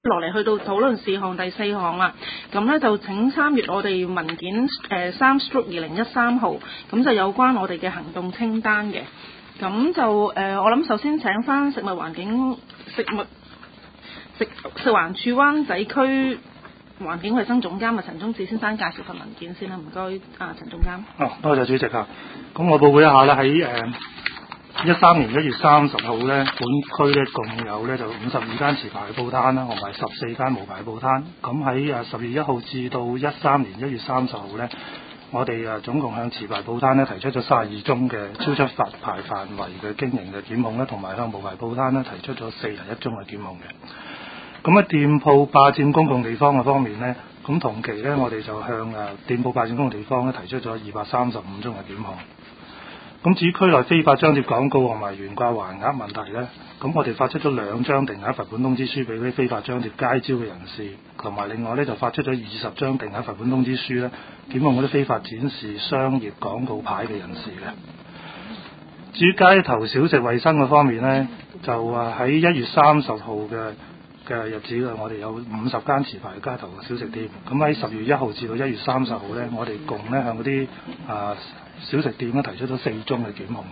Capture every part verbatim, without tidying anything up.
落嚟去到討論事項第四項啦，咁咧就請參閱我哋文件誒三 stroke 二零一三號，咁就有關我哋嘅行動清單嘅。咁就誒、呃，我諗首先請翻食物環境食物食食環署灣仔區環境衞生總監啊陳宗志先生介紹份文件先啦，唔該啊陳總監。 哦，多謝主席啊。咁我報告一下咧，喺誒一三年一月三十號咧，本區咧共有咧就五十二間持牌報攤啦，同埋十四間無牌報攤。咁喺誒十月一號至到一三年一月三十號咧，我哋誒總共向持牌報攤咧提出咗三十二宗嘅超出發牌範圍嘅經營嘅檢控咧，同埋向無牌報攤咧提出咗四十一宗嘅檢控嘅。咁喺店鋪霸佔公共地方嘅方面咧，咁同期咧我哋就向誒店鋪霸佔公共地方咧提出咗二百三十五宗嘅檢控。咁至於區內非法張貼廣告同埋懸掛橫額問題咧，咁我哋發出咗兩張定額罰款通知書俾啲非法張貼街招嘅人士，同埋另外咧就發出咗二十張定額罰款通知書咧，檢控嗰啲非法展示商業廣告牌嘅人士嘅。至於街頭小食衞生嘅方面咧，就啊喺一月三十號嘅嘅日子嘅，我哋有五十間持牌街頭小食店。咁喺十月一號至到一月三十號咧，我哋共咧向嗰啲啊小食店咧提出咗四宗嘅檢控。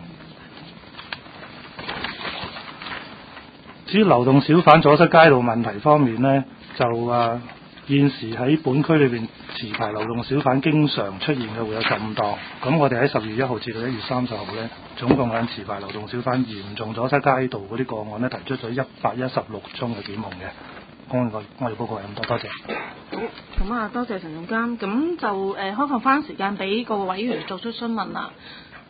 至於流動小販阻塞街道問題方面呢，就啊現時喺本區裏邊持牌流動小販經常出現嘅會有十五檔。咁我哋喺十月一號至到一月三十號呢，總共向持牌流動小販嚴重阻塞街道嗰啲個案呢，提出咗一百一十六宗嘅檢控嘅。咁我我哋報告係咁多，多謝。 好，咁啊，多謝陳總監。咁就誒、呃、開放翻時間俾各位委員作出詢問啦。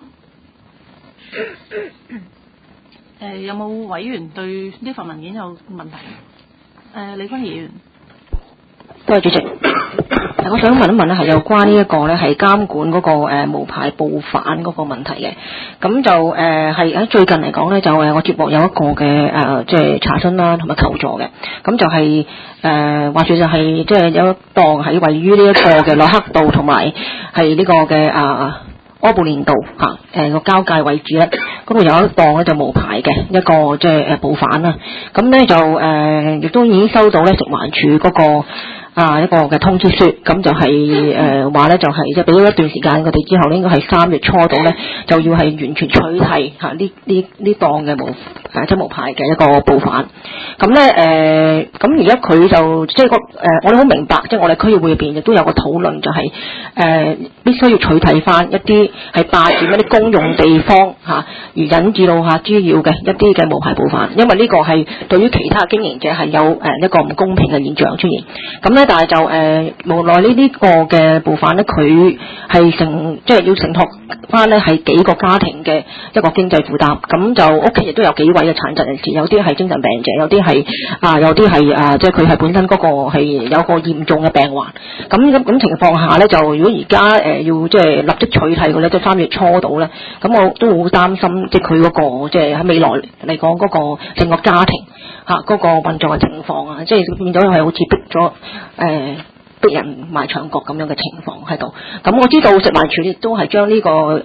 誒、呃、有冇委員對呢份文件有問題？誒、呃、李芬議員。 多謝主席。我想問一問咧，係有關呢一個咧係監管嗰、那個誒、呃、無牌報販嗰個問題嘅。咁就誒係喺最近嚟講咧，就誒我接獲有一個嘅誒即係查詢啦，同埋求助嘅。咁就係誒話住就係即係有一檔喺位於呢一個嘅駱克道同埋係呢個嘅啊柯布連道嚇誒個交界位置咧，嗰度有一檔咧就無牌嘅一個即係誒報販啦。咁咧就誒亦、呃、都已經收到咧食環署嗰、那個。啊一個嘅通知書，咁就係誒話咧就係即係俾咗一段時間佢哋之後咧，應該係三月初到咧就要係完全取締嚇呢呢呢檔嘅無誒即係無牌嘅一個報販。咁咧誒咁而家佢就即係個誒我哋好明白，即係我哋區議會入邊亦都有個討論，就係、是、誒、呃、必須要取締翻一啲係霸佔一啲公用地方嚇、啊、而引致到嚇滋擾嘅一啲嘅無牌報販，因為呢個係對於其他經營者係有誒一個唔公平嘅現象出現。咁咧。但係就誒、呃，無奈呢啲個嘅報販咧，佢係承即係要承托翻咧係幾個家庭嘅一個經濟負擔。咁就屋企亦都有幾位嘅殘疾人士，有啲係精神病者，有啲係啊，有啲係啊，即係佢係本身嗰個係有個嚴重嘅病患。咁咁咁情況下咧，就如果而家誒要即係立即取締佢咧，即係三月初到咧，咁我都好擔心，即係佢嗰個即係喺未來嚟講嗰個整個家庭。嚇嗰、啊那個運作嘅情況啊，即係變咗係好似逼咗誒逼人埋牆角咁樣嘅情況喺度。咁我知道食環署亦都係將呢、這個誒誒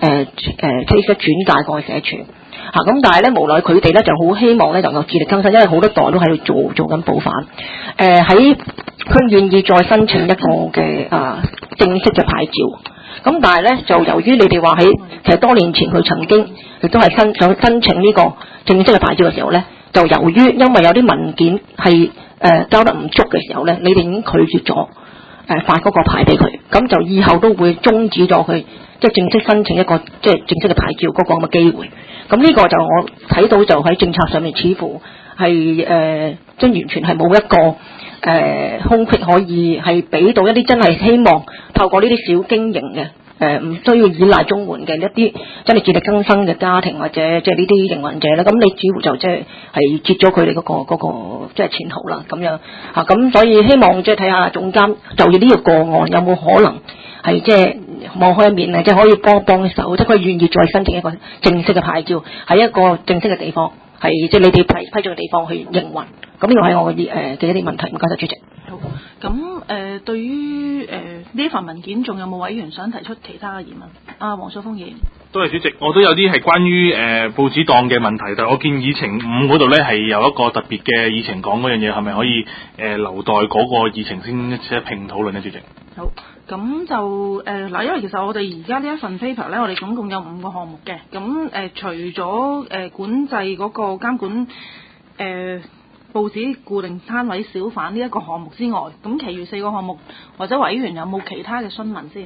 case 轉介過去社署嚇。咁、啊、但係咧無奈佢哋咧就好希望咧能夠自力更生，因為好多代都喺度做做緊報販。誒喺佢願意再申請一個嘅啊正式嘅牌照。咁但係咧就由於你哋話喺其實多年前佢曾經亦都係申想申請呢個正式嘅牌照嘅時候咧。就由於因為有啲文件係誒、呃、交得唔足嘅時候咧，你哋已經拒絕咗誒、呃、發嗰個牌俾佢，咁就以後都會終止咗佢即係正式申請一個即係正式嘅牌照嗰個咁嘅機會。咁呢個就我睇到就喺政策上面似乎係誒即係完全係冇一個誒、呃、空隙可以係俾到一啲真係希望透過呢啲小經營嘅。誒唔、呃、需要依賴綜援嘅一啲真係自力更生嘅家庭或者即係呢啲營運者咧，咁你似乎就即係係截咗佢哋嗰個嗰、嗰個即係前途啦咁樣嚇，咁、啊、所以希望即係睇下總監就住呢個個案有冇可能係即係望開一面啊，即係可以幫幫手，即係佢願意再申請一個正式嘅牌照喺一個正式嘅地方，係即係你哋批批准嘅地方去營運。咁呢個係我嘅誒嘅一啲問題，唔該晒主席。 好，咁誒、呃、對於誒呢份文件，仲有冇委員想提出其他嘅疑問？啊，黃素峰議員。 多謝主席，我都有啲係關於誒、呃、報紙檔嘅問題，但係我見議程五嗰度咧係有一個特別嘅議程講嗰樣嘢，係咪可以誒、呃、留待嗰個議程先一併討論咧？主席。 好，咁就誒嗱、呃，因為其實我哋而家呢一份 paper 咧，我哋總共有五個項目嘅，咁誒、呃、除咗誒、呃、管制嗰個監管誒、呃、報紙固定攤位小販呢一個項目之外，咁其餘四個項目或者委員有冇其他嘅詢問先？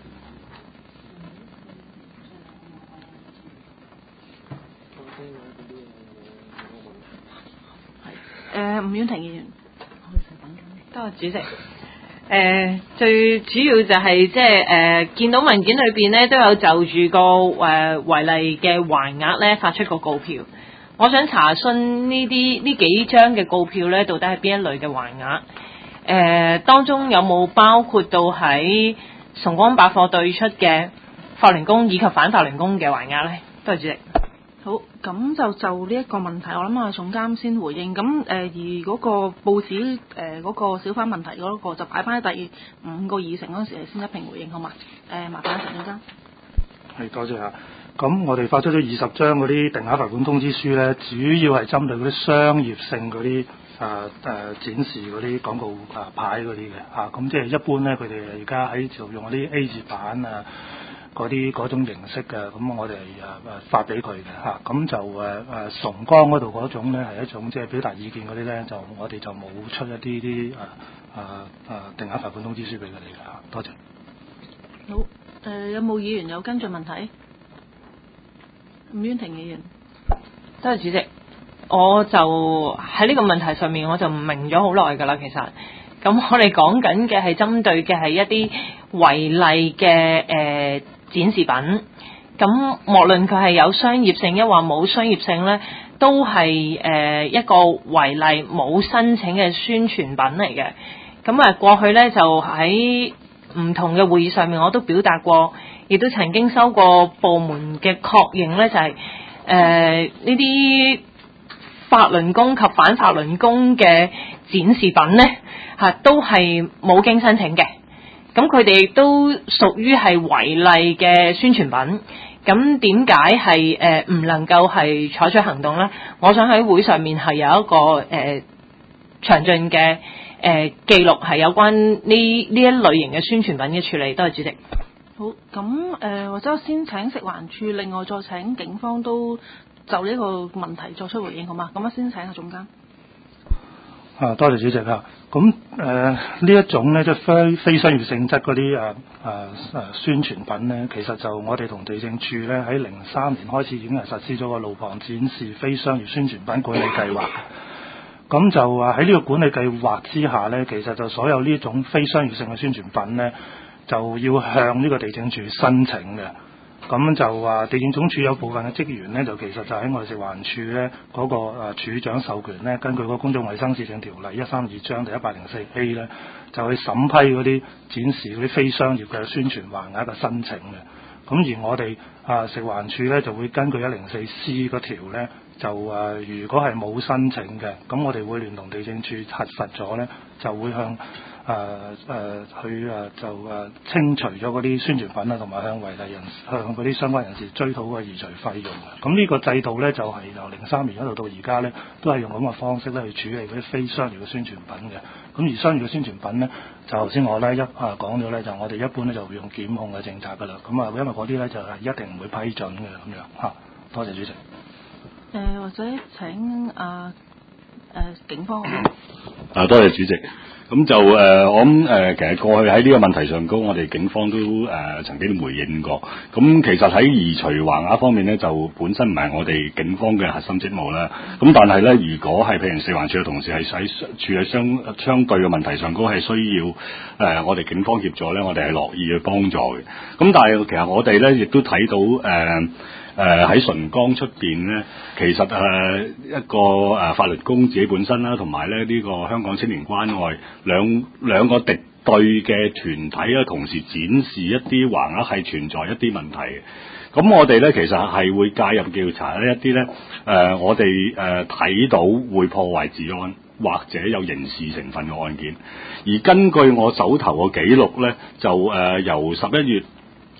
誒、呃，吳婉婷議員， 多謝主席。誒、呃，最主要就係即係誒，見到文件裏邊咧都有就住個誒違例嘅還額咧發出個告票。我想查詢呢啲呢幾張嘅告票咧，到底係邊一類嘅還額？誒、呃，當中有冇包括到喺崇光百貨對出嘅法輪功以及反法輪功嘅還額咧？多謝主席。 好，咁就就呢一個問題，我諗啊總監先回應。咁誒、呃、而嗰個報紙誒嗰、呃那個小販問題嗰個就擺翻喺第五個議程嗰陣時，先一併回應好嘛？誒、呃，麻煩陳總監。 係，多謝啊。咁我哋發出咗二十張嗰啲定額罰款通知書咧，主要係針對嗰啲商業性嗰啲誒誒展示嗰啲廣告啊牌嗰啲嘅嚇。咁即係一般咧，佢哋而家喺度用嗰啲 A 字版啊。嗰啲嗰種形式嘅，咁我哋誒誒發俾佢嘅嚇，咁就誒誒崇光嗰度嗰種咧係一種即係表達意見嗰啲咧，就我哋就冇出一啲啲誒誒誒定額罰款通知書俾佢哋嘅嚇，多謝。 好，誒、呃、有冇議員有跟進問題？吳婉婷議員， 多謝主席，我就喺呢個問題上面我就唔明咗好耐㗎啦，其實，咁我哋講緊嘅係針對嘅係一啲違例嘅誒。呃展示品，咁無論佢係有商業性抑或冇商業性咧，都係誒、呃、一個違例冇申請嘅宣傳品嚟嘅。咁啊過去咧就喺唔同嘅會議上面我都表達過，亦都曾經收過部門嘅確認咧，就係誒呢啲法輪功及反法輪功嘅展示品咧嚇、啊、都係冇經申請嘅。咁佢哋都屬於係違例嘅宣傳品，咁點解係誒唔能夠係採取行動咧？我想喺會上面係有一個誒、呃、詳盡嘅誒、呃、記錄，係有關呢呢一類型嘅宣傳品嘅處理。多謝主席。 好，咁誒、呃、或者我先請食環署，另外再請警方都就呢個問題作出回應，好嗎？咁我先請下總監。 啊，多謝主席啊！咁誒呢一種咧，即係非非商業性質嗰啲誒誒誒宣傳品咧，其實就我哋同地政處咧喺零三年開始已經係實施咗個路旁展示非商業宣傳品管理計劃。咁就話喺呢個管理計劃之下咧，其實就所有呢種非商業性嘅宣傳品咧，就要向呢個地政處申請嘅。咁就話地政總署有部分嘅職員咧，就其實就喺我哋食環署咧嗰個誒處長授權咧，根據嗰個公眾衛生市政條例一三二章第一百零四 A 咧，就去審批嗰啲展示嗰啲非商業嘅宣傳還額嘅申請嘅。咁而我哋啊食環署咧就會根據一零四 C 嗰條咧，就誒、啊、如果係冇申請嘅，咁我哋會聯同地政處核實咗咧，就會向誒誒去誒就誒、啊、清除咗嗰啲宣傳品啦，同埋向違例人向嗰啲相關人士追討個移除費用嘅。咁呢個制度咧就係、是、由零三年一路到而家咧，都係用咁嘅方式咧去處理嗰啲非商業嘅宣傳品嘅。咁而商業嘅宣傳品咧，就頭先我咧一啊講咗咧，就我哋一般咧就會用檢控嘅政策噶啦。咁啊，因為嗰啲咧就係、是、一定唔會批准嘅咁樣嚇。多謝主席。誒、 呃、或者請啊誒、呃、警方。 啊，多謝主席。咁就誒、呃，我諗誒、呃，其實過去喺呢個問題上高，我哋警方都誒、呃、曾經回應過。咁其實喺移除還額方面咧，就本身唔係我哋警方嘅核心職務啦。咁但係咧，如果係譬如食環署嘅同事係喺處理相相對嘅問題上高係需要誒、呃、我哋警方協助咧，我哋係樂意去幫助嘅。咁但係其實我哋咧亦都睇到誒。呃誒喺崇光出邊咧，其實誒、呃、一個誒、呃、法律公自己本身啦，同埋咧呢、這個香港青年關愛兩兩個敵對嘅團體咧，同時展示一啲還額係存在一啲問題嘅。咁我哋咧其實係會介入調查呢一啲咧誒，我哋誒睇到會破壞治安或者有刑事成分嘅案件。而根據我手頭嘅記錄咧，就誒、呃、由十一月。誒、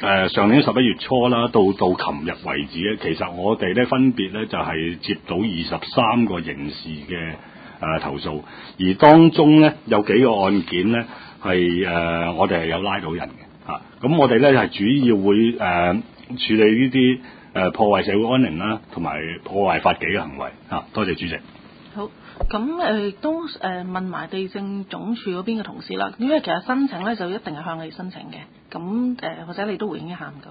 誒上年十一月初啦，到到琴日為止咧，其實我哋咧分別咧就係、是、接到二十三個刑事嘅誒、呃、投訴，而當中咧有幾個案件咧係誒我哋係有拉到人嘅嚇。咁、啊、我哋咧係主要會誒、呃、處理呢啲誒破壞社會安寧啦，同埋破壞法紀嘅行為嚇、啊。多謝主席。 好，咁誒都誒、呃、問埋地政總署嗰邊嘅同事啦，因為其實申請咧就一定係向你申請嘅，咁誒、呃、或者你都回應一下唔該。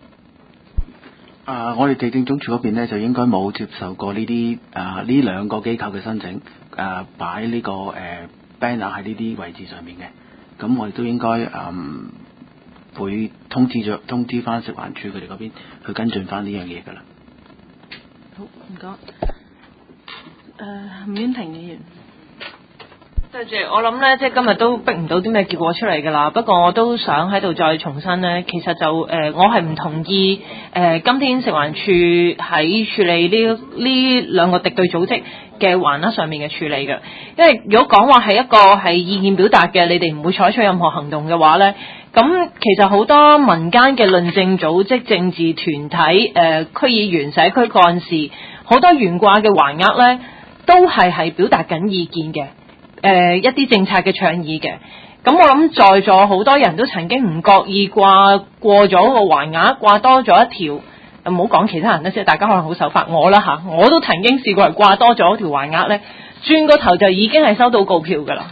啊、呃，我哋地政總署嗰邊咧就應該冇接受過呢啲啊呢兩個機構嘅申請，啊擺呢個誒、呃、banner 喺呢啲位置上面嘅，咁我哋都應該嗯會通知咗通知翻食環署佢哋嗰邊去跟進翻呢樣嘢㗎啦。 好，唔該。誒，吳婉婷議員。 對住我諗咧，即係今日都逼唔到啲咩結果出嚟㗎啦。不過我都想喺度再重申咧，其實就誒、呃，我係唔同意誒、呃，今天食環署喺處理呢呢兩個敵對組織嘅還押上面嘅處理嘅。因為如果講話係一個係意見表達嘅，你哋唔會採取任何行動嘅話咧，咁其實好多民間嘅論政組織、政治團體、誒、呃、區議員、社區幹事，好多懸掛嘅還押咧，都係係表達緊意見嘅。誒、呃、一啲政策嘅倡議嘅，咁我諗在座好多人都曾經唔覺意掛過咗個橫額，掛多咗一條，唔好講其他人啦，即係大家可能好守法，我啦嚇，我都曾經試過係掛多咗條橫額咧，轉個頭就已經係收到告票㗎啦。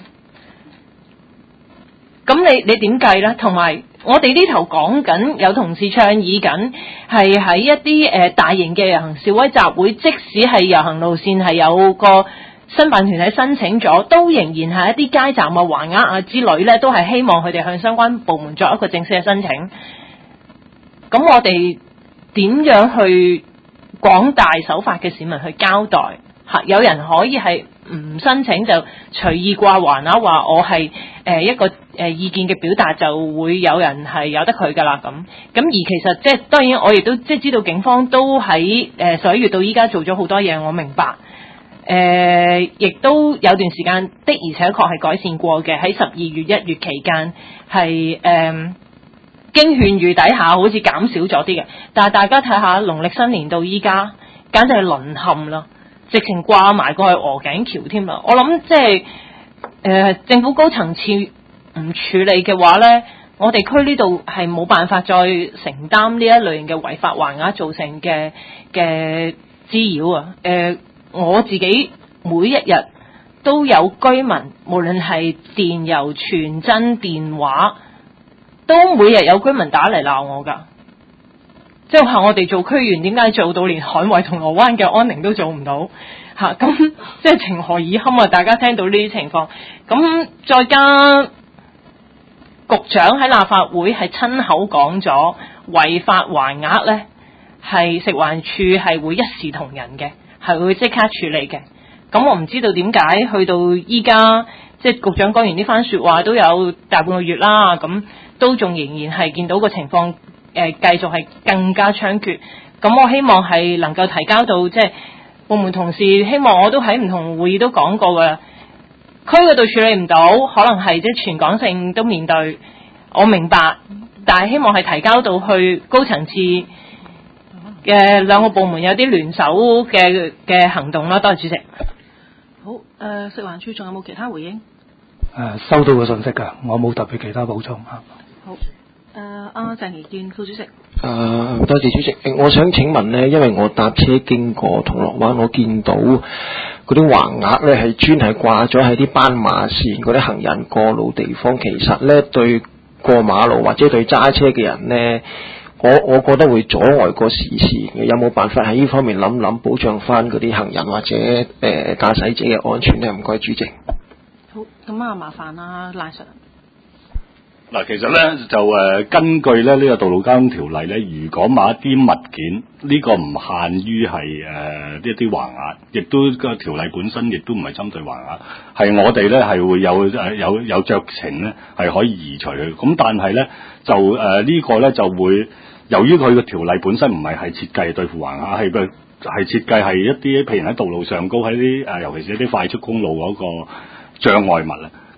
咁你你點計咧？同埋我哋呢頭講緊有同事倡議緊，係喺一啲誒、呃、大型嘅遊行示威集會，即使係遊行路線係有個申辦團體申請咗，都仍然係一啲街站啊、橫額啊之類咧，都係希望佢哋向相關部門作一個正式嘅申請。咁我哋點樣去廣大守法嘅市民去交代？嚇，有人可以係唔申請就隨意掛橫額，話我係誒、呃、一個誒、呃、意見嘅表達，就會有人係由得佢㗎啦。咁咁而其實即係當然，我亦都即係知道警方都喺誒十一月到依家做咗好多嘢，我明白。誒、呃，亦都有段時間的，而且確係改善過嘅。喺十二月、一月期間，係誒、呃、經勸喻底下，好似減少咗啲嘅。但係大家睇下農曆新年到依家，簡直係淪陷啦，直情掛埋過去鵝頸橋添啦。我諗即係誒政府高層次唔處理嘅話咧，我哋區呢度係冇辦法再承擔呢一類型嘅違法橫額造成嘅嘅滋擾啊！誒、呃。我自己每一日都有居民，無論係電郵、傳真、電話，都每日有居民打嚟鬧我㗎。即係話我哋做區員點解做到連捍衛銅鑼灣嘅安寧都做唔到嚇？咁、啊、即係情何以堪啊！大家聽到呢啲情況，咁再加局長喺立法會係親口講咗違法橫額呢，係食環署係會一視同仁嘅。係會即刻處理嘅，咁我唔知道點解去到依家，即係局長講完呢番説話都有大半個月啦，咁都仲仍然係見到個情況，誒、呃、繼續係更加猖獗。咁我希望係能夠提交到即係部門同事，希望我都喺唔同會議都講過㗎，區嗰度處理唔到，可能係即係全港性都面對，我明白，但係希望係提交到去高層次嘅兩個部門有啲聯手嘅嘅行動啦，多謝主席。 好，誒、呃、食環署仲有冇其他回應？ 誒、呃、收到個信息㗎，我冇特別其他補充嚇。 好，誒阿鄭宜健副主席。誒、 呃、多謝主席。我想請問呢，因為我搭車經過銅鑼灣，我見到嗰啲橫額咧係專係掛咗喺啲斑馬線嗰啲行人過路地方，其實咧對過馬路或者對揸車嘅人呢，我我覺得會阻礙個視線嘅，有冇辦法喺呢方面諗諗保障翻嗰啲行人或者誒、呃、駕駛者嘅安全呢？唔該，主席。 好，咁啊，麻煩啊，賴 Sir。 嗱，其實咧就誒、呃、根據咧呢、這個道路交通條例咧，如果某一啲物件呢、這個唔限於係誒一啲橫額，亦都個條例本身亦都唔係針對橫額，係我哋咧係會有誒有有酌情咧係可以移除佢。咁但係咧就誒、呃這個、呢個咧就會由於佢個條例本身唔係係設計對付橫額，係個係設計係一啲譬如喺道路上高喺啲誒，尤其是一啲快速公路嗰個障礙物啊。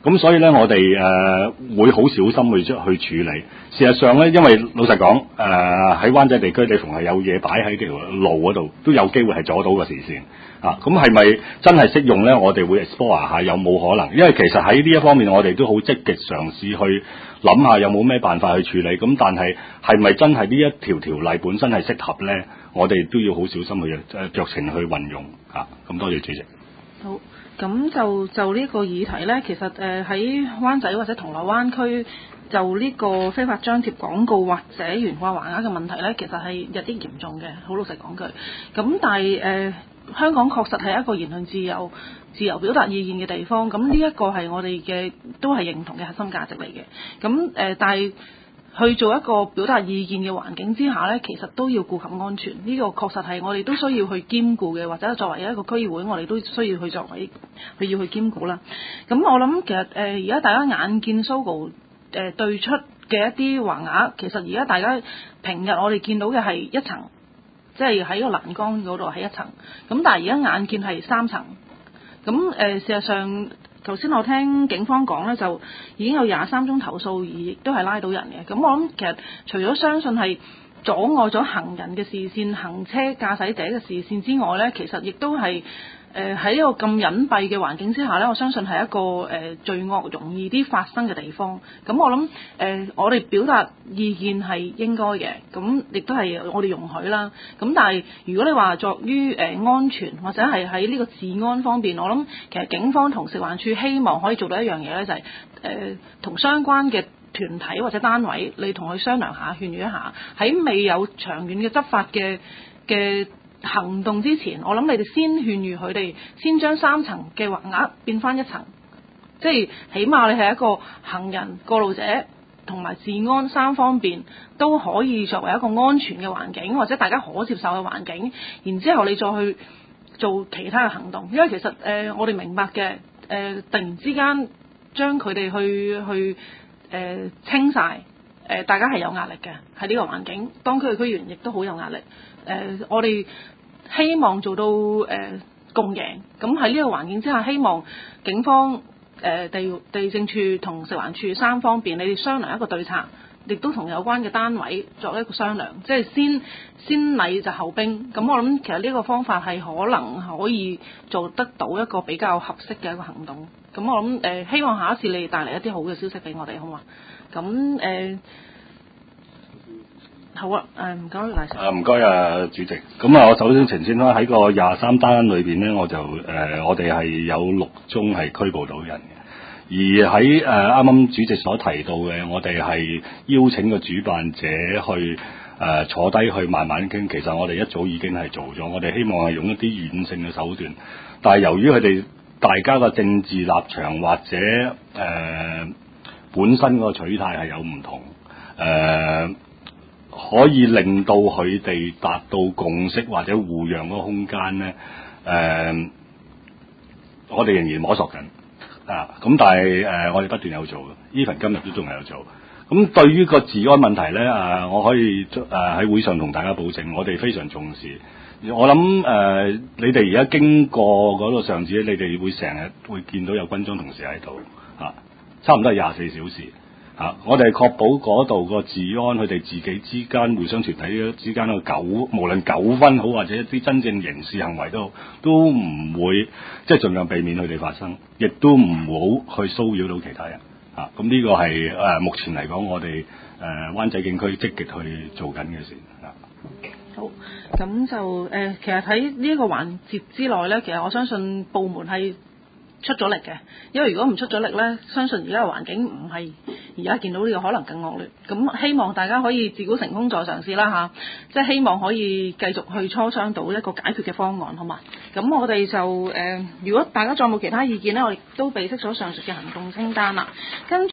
咁所以咧，我哋誒、呃、會好小心去去處理。事實上咧，因為老實講，誒、呃、喺灣仔地區，你逢係有嘢擺喺條路嗰度，都有機會係阻到個視線啊。咁係咪真係適用咧？我哋會 explore 下有冇可能？因為其實喺呢一方面，我哋都好積極嘗試去諗下有冇咩辦法去處理。咁但係係咪真係呢一條條例本身係適合咧？我哋都要好小心去誒酌情去運用啊。咁多謝主席。 好。咁就就呢個議題呢，其實誒喺、呃、灣仔或者銅鑼灣區，就呢個非法張貼廣告或者懸掛橫額嘅問題呢，其實係日益嚴重嘅。好老實講句，咁但係誒、呃、香港確實係一個言論自由、自由表達意見嘅地方。咁呢一個係我哋嘅都係認同嘅核心價值嚟嘅。咁誒、呃，但係去做一個表達意見嘅環境之下呢，其實都要顧及安全。呢、這個確實係我哋都需要去兼顧嘅，或者作為一個區議會，我哋都需要去作為去要去兼顧啦。咁我諗其實誒而家大家眼見 Sogo 誒、呃、對出嘅一啲橫額，其實而家大家平日我哋見到嘅係一層，即係喺個欄杆嗰度係一層。咁但係而家眼見係三層。咁誒、呃、事實上，頭先我聽警方講咧，就已經有廿三宗投訴，而亦都係拉到人嘅。咁我諗其實除咗相信係阻礙咗行人嘅視線、行車駕駛者嘅視線之外咧，其實亦都係誒喺一個咁隱蔽嘅環境之下咧，我相信係一個誒、呃、罪惡容易啲發生嘅地方。咁我諗誒、呃、我哋表達意見係應該嘅，咁亦都係我哋容許啦。咁但係如果你話作於誒、呃、安全或者係喺呢個治安方面，我諗其實警方同食環署希望可以做到一樣嘢咧，就係誒同相關嘅團體或者單位，你同佢商量下、勸喻一下，喺未有長遠嘅執法嘅嘅行動之前，我諗你哋先勸喻佢哋，先將三層嘅橫額變翻一層，即係起碼你係一個行人、過路者同埋治安三方面都可以作為一個安全嘅環境，或者大家可接受嘅環境，然之後你再去做其他嘅行動。因為其實誒、呃、我哋明白嘅誒、呃，突然之間將佢哋去去誒、呃、清晒，誒、呃、大家係有壓力嘅喺呢個環境，當區嘅區議員亦都好有壓力。誒、呃、我哋希望做到誒、呃、共贏，咁喺呢個環境之下，希望警方、誒、呃、地地政處同食環署三方面，你哋商量一個對策，亦都同有關嘅單位作一個商量，即係先先禮就後兵。咁我諗其實呢個方法係可能可以做得到一個比較合適嘅一個行動。咁我諗誒、呃、希望下一次你哋帶嚟一啲好嘅消息俾我哋，好嘛？咁誒。呃好啊，誒唔該，賴 Sir。啊唔該啊，主席。咁啊，我首先澄清啦，喺個廿三單裏邊咧，我就誒、呃、我哋係有六宗係拘捕到人嘅，而喺誒啱啱主席所提到嘅，我哋係邀請個主辦者去誒、呃、坐低去慢慢傾。其實我哋一早已經係做咗，我哋希望係用一啲軟性嘅手段，但係由於佢哋大家嘅政治立場或者誒、呃、本身個取態係有唔同，誒、呃。可以令到佢哋達到共識或者互讓嗰個空間咧，誒、呃，我哋仍然摸索緊啊！咁但係誒、呃，我哋不斷有做，even 今日都仲係有做。咁對於個治安問題咧，啊，我可以誒喺、呃、會上同大家保證，我哋非常重視。我諗誒、呃，你哋而家經過嗰個上址，你哋會成日會見到有軍裝同事喺度啊，差唔多係廿四小時。啊！我哋係確保嗰度個治安，佢哋自己之間互相團體之間嘅糾，無論糾紛好或者一啲真正刑事行為都好，都唔會即係盡量避免佢哋發生，亦都唔好去騷擾到其他人。啊！咁呢個係誒、呃、目前嚟講，我哋誒、呃、灣仔警區積極去做緊嘅事。啊！ 好，咁就誒、呃，其實喺呢一個環節之內咧，其實我相信部門係出咗力嘅，因為如果唔出咗力咧，相信而家嘅環境唔係而家見到呢個可能更惡劣。咁希望大家可以自古成功再嘗試啦嚇，即係希望可以繼續去磋商到一個解決嘅方案，好嘛？咁我哋就誒、呃，如果大家再冇其他意見咧，我哋都備悉咗上述嘅行動清單啦，跟